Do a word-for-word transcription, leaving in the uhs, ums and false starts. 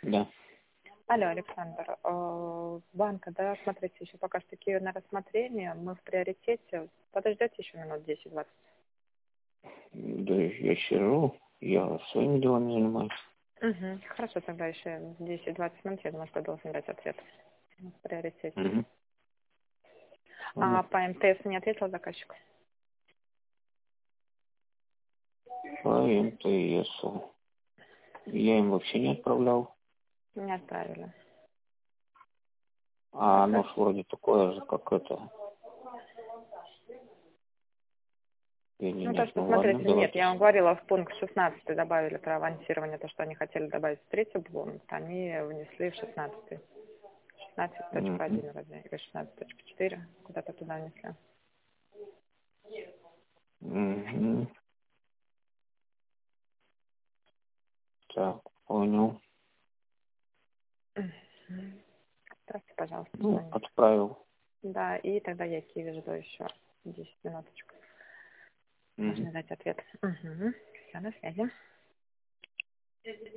Да. Алло, Александр, э, банка, да, смотрите, еще пока что такие на рассмотрение, мы в приоритете. Подождете еще минут десять-двадцать? Да, я сижу, я своими делами занимаюсь. Угу. Хорошо, тогда еще десять-двадцать минут, я думаю, что должен дать ответ. Мы в приоритете. Угу. А Понял. по МТС не ответил заказчик? По МТС. Я им вообще не отправлял. Не отправили. А оно ж вроде такое же, как это. Или Ну, то, нет? что, Ну ладно, смотрите, нет, давайте. я вам говорила, в пункт шестнадцатый добавили про авансирование, то, что они хотели добавить в третий пункт, они внесли в шестнадцатый. шестнадцать точка Угу. один вроде, или шестнадцать точка четыре, куда-то туда внесли. Угу. Так, понял. Мгм. Здравствуйте, пожалуйста, Ну, звоните. отправил. Да, и тогда я Киви жду еще десять минуточек. Угу. Можно дать ответ. Угу. Все, на связи.